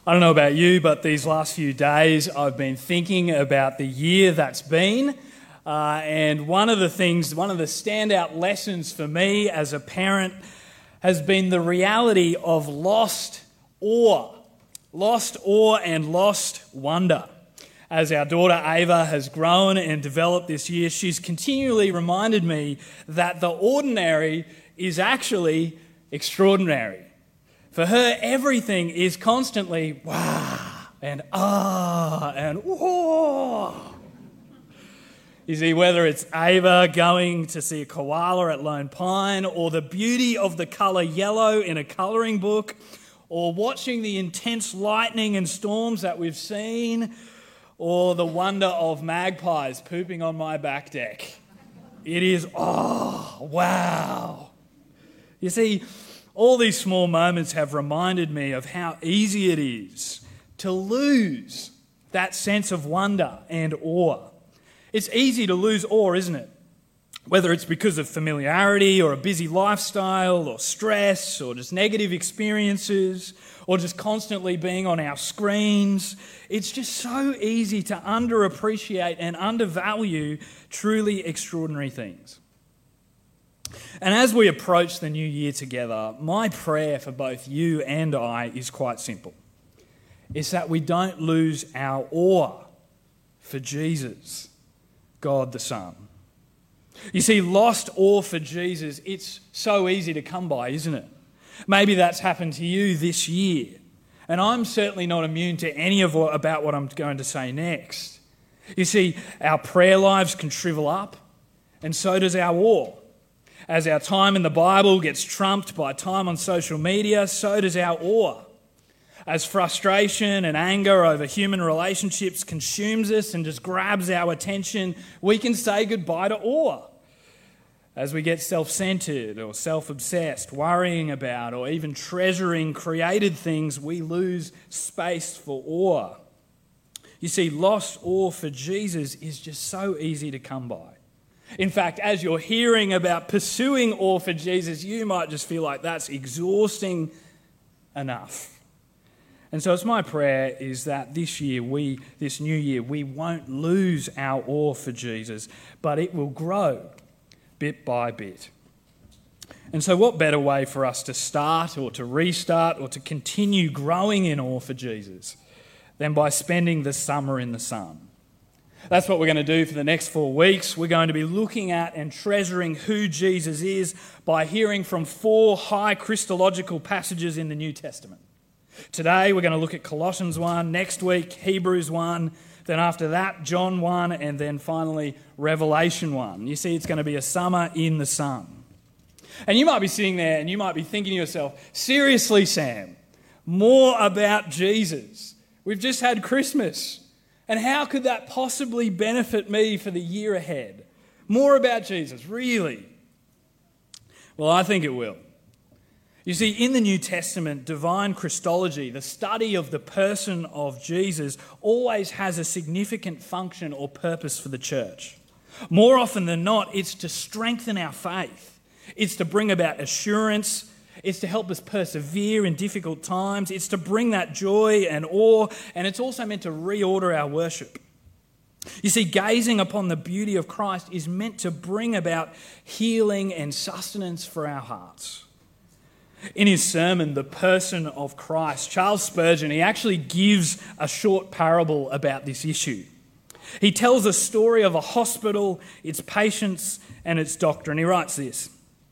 I don't know about you, but these last few days I've been thinking about the year that's been. And one of the standout lessons for me as a parent has been the reality of lost awe and lost wonder. As our daughter Ava has grown and developed this year, she's continually reminded me that the ordinary is actually extraordinary. For her, everything is constantly wow and ah and whoa. You see, whether it's Ava going to see a koala at Lone Pine, or the beauty of the colour yellow in a colouring book, or watching the intense lightning and storms that we've seen, or the wonder of magpies pooping on my back deck. It is, wow. You see, all these small moments have reminded me of how easy it is to lose that sense of wonder and awe. It's easy to lose awe, isn't it? Whether it's because of familiarity or a busy lifestyle or stress or just negative experiences or just constantly being on our screens, it's just so easy to underappreciate and undervalue truly extraordinary things. And as we approach the new year together, my prayer for both you and I is quite simple. It's that we don't lose our awe for Jesus, God the Son. You see, lost awe for Jesus, it's so easy to come by, isn't it? Maybe that's happened to you this year. And I'm certainly not immune to any of about what I'm going to say next. You see, our prayer lives can shrivel up, and so does our awe. As our time in the Bible gets trumped by time on social media, so does our awe. As frustration and anger over human relationships consumes us and just grabs our attention, we can say goodbye to awe. As we get self-centered or self-obsessed, worrying about or even treasuring created things, we lose space for awe. You see, lost awe for Jesus is just so easy to come by. In fact, as you're hearing about pursuing awe for Jesus, you might just feel like that's exhausting enough. And so it's my prayer is that this new year, we won't lose our awe for Jesus, but it will grow bit by bit. And so what better way for us to start or to restart or to continue growing in awe for Jesus than by spending the summer in the sun? That's what we're going to do for the next 4 weeks. We're going to be looking at and treasuring who Jesus is by hearing from 4 high Christological passages in the New Testament. Today we're going to look at Colossians 1, next week Hebrews 1, then after that John 1, and then finally Revelation 1. You see, it's going to be a summer in the sun. And you might be sitting there and you might be thinking to yourself, seriously, Sam, more about Jesus. We've just had Christmas. And how could that possibly benefit me for the year ahead? More about Jesus, really? Well, I think it will. You see, in the New Testament, divine Christology, the study of the person of Jesus, always has a significant function or purpose for the church. More often than not, it's to strengthen our faith. It's to bring about assurance. It's to help us persevere in difficult times. It's to bring that joy and awe, and it's also meant to reorder our worship. You see, gazing upon the beauty of Christ is meant to bring about healing and sustenance for our hearts. In his sermon, The Person of Christ, Charles Spurgeon, he actually gives a short parable about this issue. He tells a story of a hospital, its patients, and its doctor, and he writes this.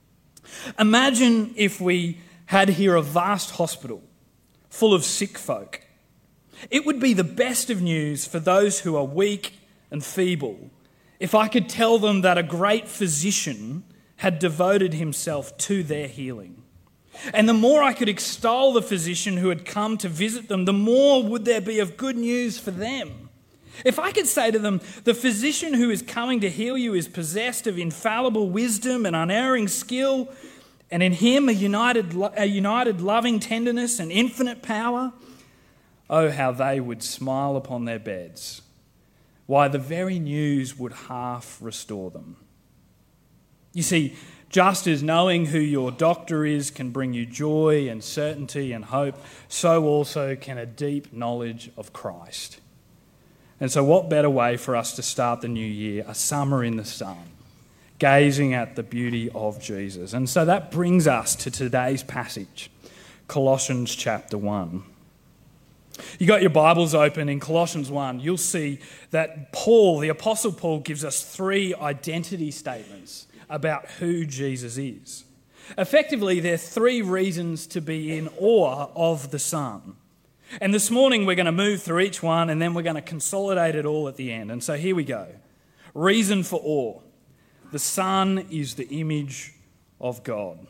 Imagine if we had here a vast hospital full of sick folk. It would be the best of news for those who are weak and feeble if I could tell them that a great physician had devoted himself to their healing. And the more I could extol the physician who had come to visit them, the more would there be of good news for them. If I could say to them, the physician who is coming to heal you is possessed of infallible wisdom and unerring skill, and in him a united loving tenderness and infinite power, oh, how they would smile upon their beds. Why, the very news would half restore them. You see, Just as knowing who your doctor is can bring you joy and certainty and hope, so also can a deep knowledge of Christ. And so what better way for us to start the new year? A summer in the sun, gazing at the beauty of Jesus. And so that brings us to today's passage, Colossians chapter 1. You got your Bibles open in Colossians 1, you'll see that Paul, the Apostle Paul, gives us 3 identity statements about who Jesus is. Effectively, there are 3 reasons to be in awe of the Son. And this morning we're going to move through each one and then we're going to consolidate it all at the end. And so here we go. Reason for awe. The Son is the image of God.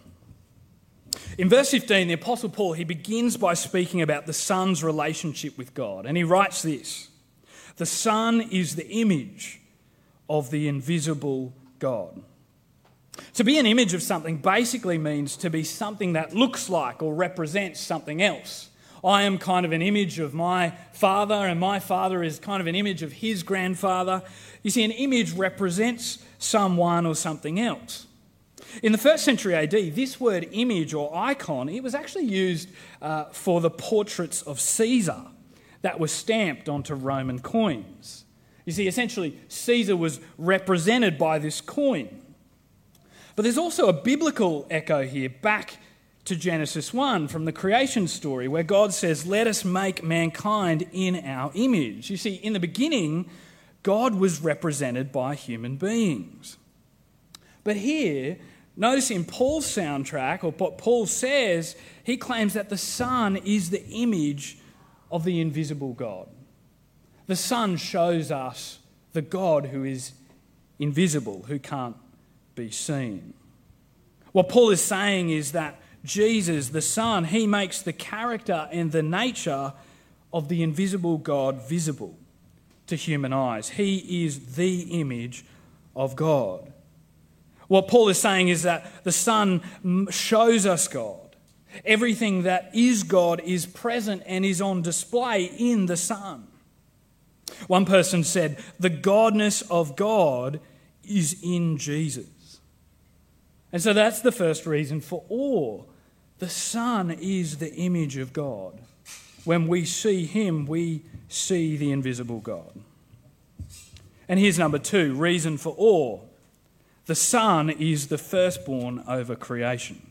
In verse 15, the Apostle Paul, he begins by speaking about the Son's relationship with God. And he writes this: the Son is the image of the invisible God. To be an image of something basically means to be something that looks like or represents something else. I am kind of an image of my father, and my father is kind of an image of his grandfather. You see, an image represents someone or something else. In the 1st century AD, this word image or icon, it was actually used for the portraits of Caesar that were stamped onto Roman coins. You see, essentially, Caesar was represented by this coin. But there's also a biblical echo here back to Genesis 1 from the creation story where God says, "Let us make mankind in our image." You see, in the beginning, God was represented by human beings. But here, notice in Paul's soundtrack, or what Paul says, he claims that the Son is the image of the invisible God. The Son shows us the God who is invisible, who can't be seen. What Paul is saying is that Jesus, the Son, he makes the character and the nature of the invisible God visible to human eyes. He is the image of God. What Paul is saying is that the Son shows us God. Everything that is God is present and is on display in the Son. One person said, "The godness of God is in Jesus." And so that's the first reason for awe. The Son is the image of God. When we see him, we see the invisible God. And here's number 2, reason for awe. The Son is the firstborn over creation.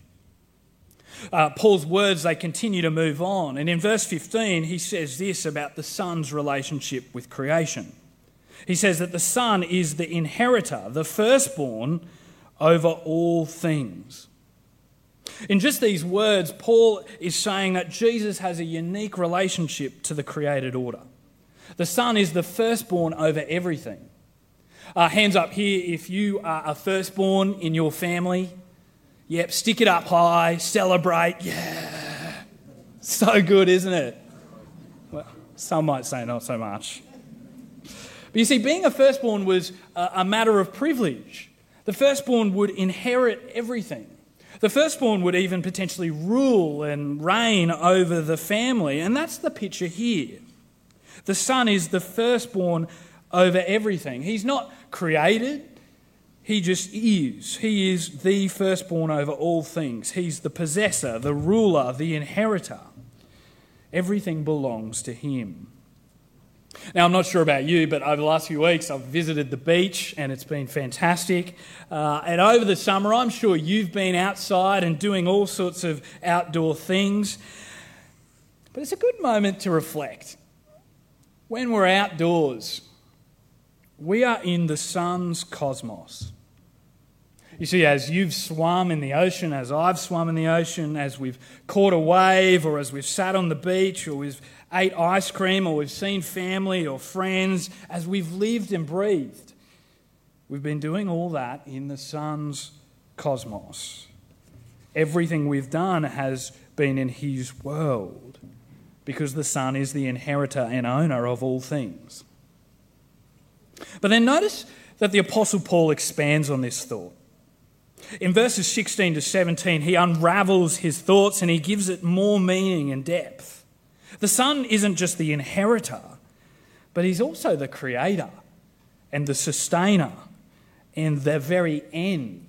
Paul's words, they continue to move on. And in verse 15, he says this about the Son's relationship with creation. He says that the Son is the inheritor, the firstborn over all things. In just these words, Paul is saying that Jesus has a unique relationship to the created order. The Son is the firstborn over everything. Hands up here if you are a firstborn in your family. Yep, stick it up high, celebrate. Yeah, so good, isn't it? Well, some might say not so much. But you see, being a firstborn was a matter of privilege. The firstborn would inherit everything. The firstborn would even potentially rule and reign over the family. And that's the picture here. The Son is the firstborn over everything. He's not created. He just is. He is the firstborn over all things. He's the possessor, the ruler, the inheritor. Everything belongs to him. Now, I'm not sure about you, but over the last few weeks I've visited the beach and it's been fantastic. And over the summer, I'm sure you've been outside and doing all sorts of outdoor things. But it's a good moment to reflect. When we're outdoors, we are in the Son's cosmos. You see, as you've swum in the ocean, as I've swum in the ocean, as we've caught a wave, or as we've sat on the beach, or we've ate ice cream, or we've seen family or friends, as we've lived and breathed, we've been doing all that in the Son's cosmos. Everything we've done has been in his world, because the Son is the inheritor and owner of all things. But then notice that the Apostle Paul expands on this thought. In verses 16 to 17, he unravels his thoughts and he gives it more meaning and depth. The Son isn't just the inheritor, but he's also the creator and the sustainer and the very end,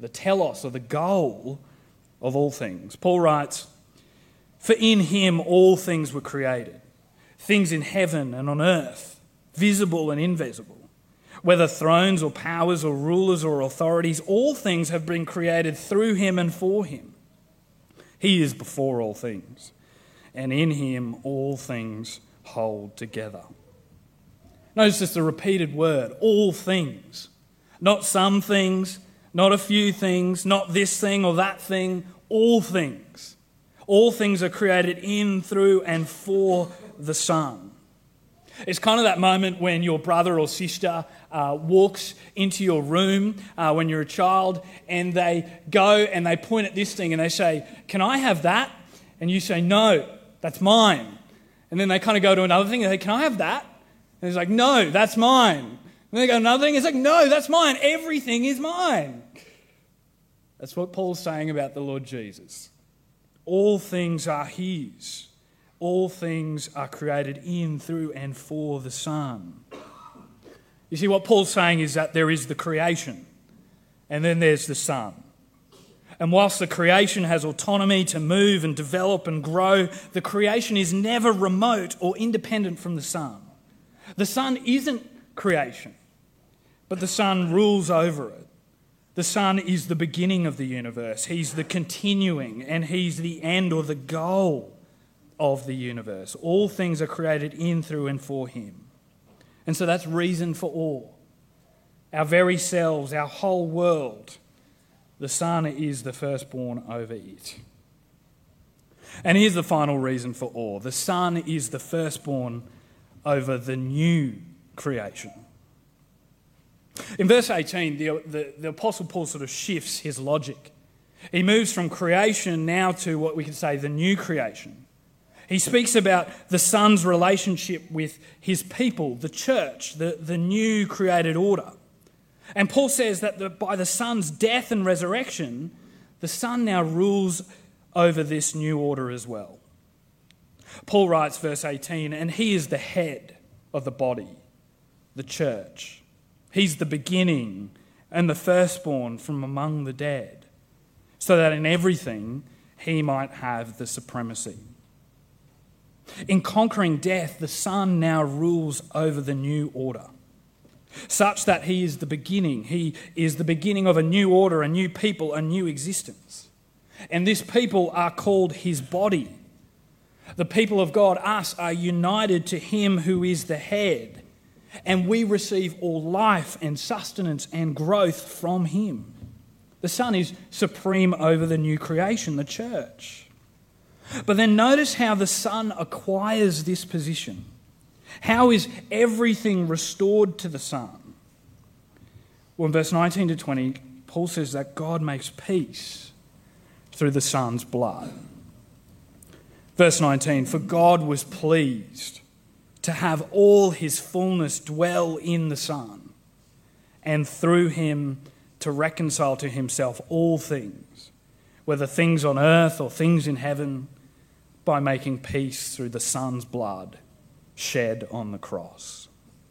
the telos or the goal of all things. Paul writes, "For in him all things were created, things in heaven and on earth, visible and invisible, whether thrones or powers or rulers or authorities, all things have been created through him and for him. He is before all things, and in him all things hold together." Notice just the repeated word, all things. Not some things, not a few things, not this thing or that thing, all things. All things are created in, through, and for the Son. It's kind of that moment when your brother or sister walks into your room when you're a child, and they go and they point at this thing and they say, "Can I have that?" And you say, "No, that's mine." And then they kind of go to another thing and they say, "Can I have that?" And it's like, "No, that's mine." And they go to another thing, it's like, "No, that's mine. Everything is mine." That's what Paul's saying about the Lord Jesus. All things are his. All things are created in, through, and for the Son. You see, what Paul's saying is that there is the creation, and then there's the Son. And whilst the creation has autonomy to move and develop and grow, the creation is never remote or independent from the Son. The Son isn't creation, but the Son rules over it. The Son is the beginning of the universe. He's the continuing, and he's the end or the goal of the universe. All things are created in, through, and for him. And so that's reason for awe. Our very selves, our whole world, the Son is the firstborn over it. And here's the final reason for awe. The Son is the firstborn over the new creation. In verse 18, the Apostle Paul sort of shifts his logic. He moves from creation now to what we could say the new creation. He speaks about the Son's relationship with his people, the church, the new created order. And Paul says that by the Son's death and resurrection, the Son now rules over this new order as well. Paul writes, verse 18, "And he is the head of the body, the church. He's the beginning and the firstborn from among the dead, so that in everything he might have the supremacy." In conquering death, the Son now rules over the new order, such that he is the beginning. He is the beginning of a new order, a new people, a new existence. And this people are called his body. The people of God, us, are united to him who is the head, and we receive all life and sustenance and growth from him. The Son is supreme over the new creation, the church. But then notice how the Son acquires this position. How is everything restored to the Son? Well, in verse 19 to 20, Paul says that God makes peace through the Son's blood. Verse 19, "For God was pleased to have all his fullness dwell in the Son, and through him to reconcile to himself all things, whether things on earth or things in heaven, by making peace through the Son's blood shed on the cross."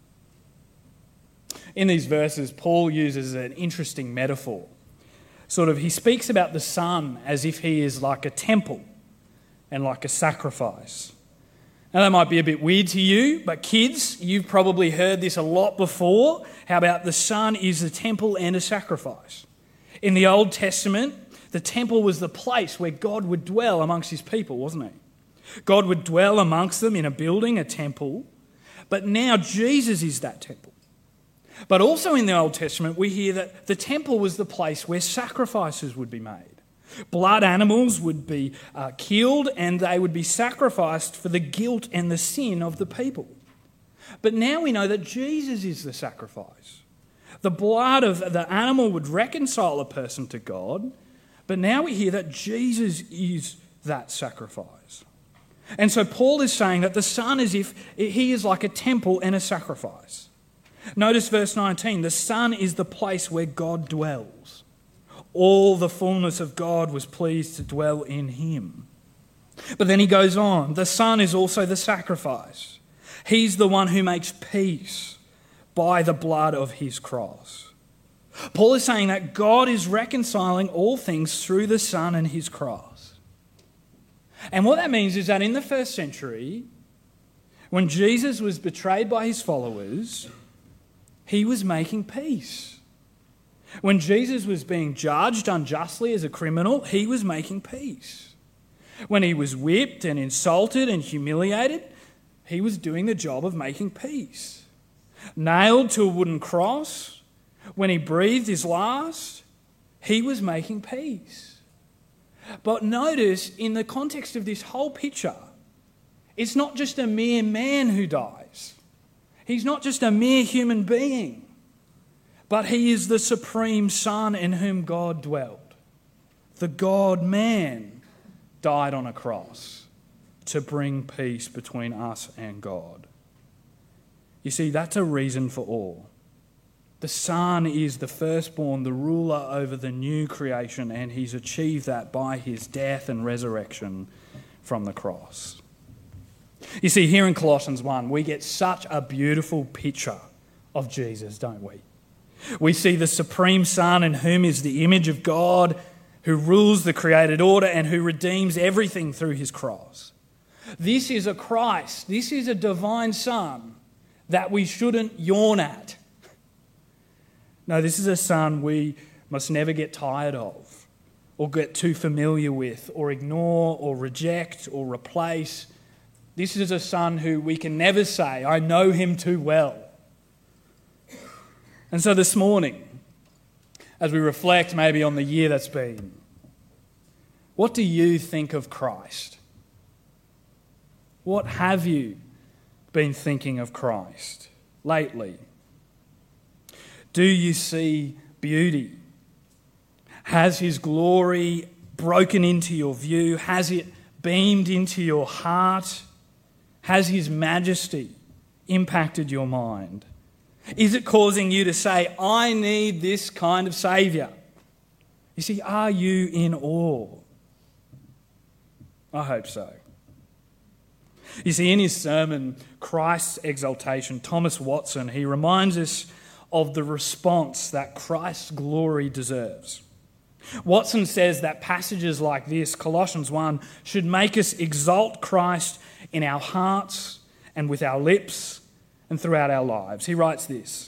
In these verses, Paul uses an interesting metaphor. He speaks about the Son as if he is like a temple and like a sacrifice. Now, that might be a bit weird to you, but kids, you've probably heard this a lot before. How about the Son is a temple and a sacrifice? In the Old Testament, the temple was the place where God would dwell amongst his people, wasn't he? God would dwell amongst them in a building, a temple, but now Jesus is that temple. But also in the Old Testament, we hear that the temple was the place where sacrifices would be made. Blood animals would be killed, and they would be sacrificed for the guilt and the sin of the people. But now we know that Jesus is the sacrifice. The blood of the animal would reconcile a person to God, but now we hear that Jesus is that sacrifice. And so Paul is saying that the Son is if he is like a temple and a sacrifice. Notice verse 19, the Son is the place where God dwells. All the fullness of God was pleased to dwell in him. But then he goes on, the Son is also the sacrifice. He's the one who makes peace by the blood of his cross. Paul is saying that God is reconciling all things through the Son and his cross. And what that means is that in the first century, when Jesus was betrayed by his followers, he was making peace. When Jesus was being judged unjustly as a criminal, he was making peace. When he was whipped and insulted and humiliated, he was doing the job of making peace. Nailed to a wooden cross, when he breathed his last, he was making peace. But notice, in the context of this whole picture, it's not just a mere man who dies. He's not just a mere human being, but he is the supreme Son in whom God dwelled. The God-man died on a cross to bring peace between us and God. You see, that's a reason for awe. The Son is the firstborn, the ruler over the new creation, and he's achieved that by his death and resurrection from the cross. You see, here in Colossians 1, we get such a beautiful picture of Jesus, don't we? We see the supreme Son in whom is the image of God, who rules the created order and who redeems everything through his cross. This is a Christ, this is a divine Son that we shouldn't yawn at. No, this is a Son we must never get tired of or get too familiar with or ignore or reject or replace. This is a Son who we can never say, I know him too well. And so this morning, as we reflect maybe on the year that's been, what do you think of Christ? What have you been thinking of Christ lately? Do you see beauty? Has his glory broken into your view? Has it beamed into your heart? Has his majesty impacted your mind? Is it causing you to say, I need this kind of Saviour? You see, are you in awe? I hope so. You see, in his sermon, Christ's Exaltation, Thomas Watson, he reminds us of the response that Christ's glory deserves. Watson says that passages like this, Colossians 1, should make us exalt Christ in our hearts and with our lips and throughout our lives. He writes this: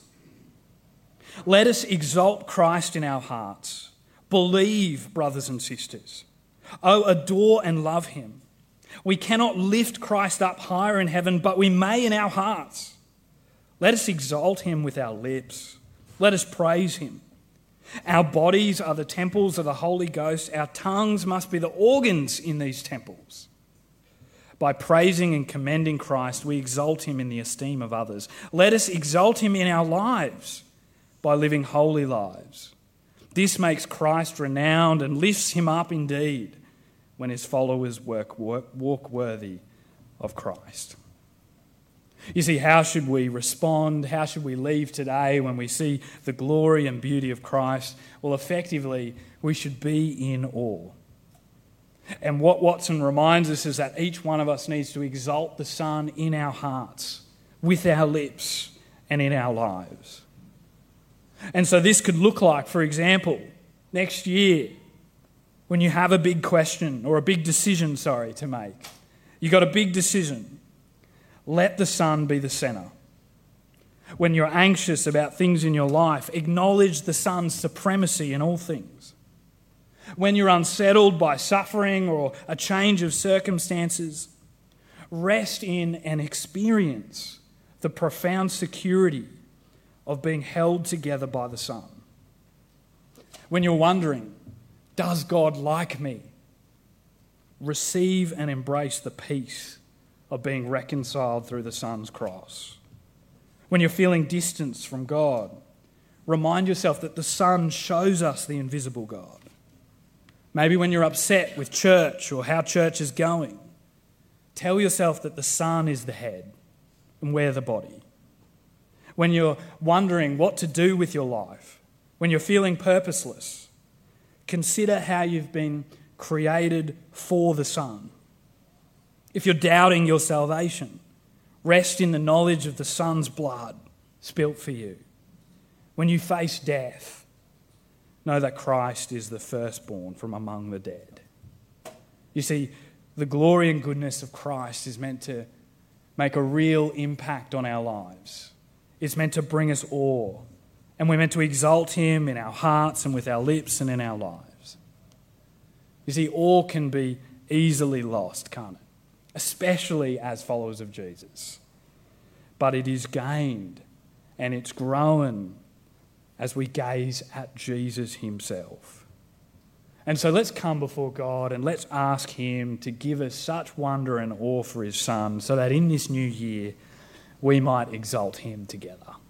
let us exalt Christ in our hearts. Believe, brothers and sisters. Oh, adore and love him. We cannot lift Christ up higher in heaven, but we may in our hearts. Let us exalt him with our lips. Let us praise him. Our bodies are the temples of the Holy Ghost. Our tongues must be the organs in these temples. By praising and commending Christ, we exalt him in the esteem of others. Let us exalt him in our lives by living holy lives. This makes Christ renowned and lifts him up indeed when his followers walk worthy of Christ. You see, how should we respond? How should we leave today when we see the glory and beauty of Christ? Well, effectively, we should be in awe. And what Watson reminds us is that each one of us needs to exalt the Son in our hearts, with our lips, and in our lives. And so this could look like, for example, next year, when you have a big question or a big decision, to make. You've got a big decision. Let the Son be the centre. When you're anxious about things in your life, acknowledge the Son's supremacy in all things. When you're unsettled by suffering or a change of circumstances, rest in and experience the profound security of being held together by the Son. When you're wondering, does God like me? Receive and embrace the peace of being reconciled through the Son's cross. When you're feeling distance from God, remind yourself that the Son shows us the invisible God. Maybe when you're upset with church or how church is going, tell yourself that the Son is the head and we're the body. When you're wondering what to do with your life, when you're feeling purposeless, consider how you've been created for the Son. If you're doubting your salvation, rest in the knowledge of the Son's blood spilt for you. When you face death, know that Christ is the firstborn from among the dead. You see, the glory and goodness of Christ is meant to make a real impact on our lives. It's meant to bring us awe, and we're meant to exalt him in our hearts and with our lips and in our lives. You see, awe can be easily lost, can't it? Especially as followers of Jesus. But it is gained and it's grown as we gaze at Jesus himself. And so let's come before God and let's ask him to give us such wonder and awe for his Son so that in this new year we might exalt him together.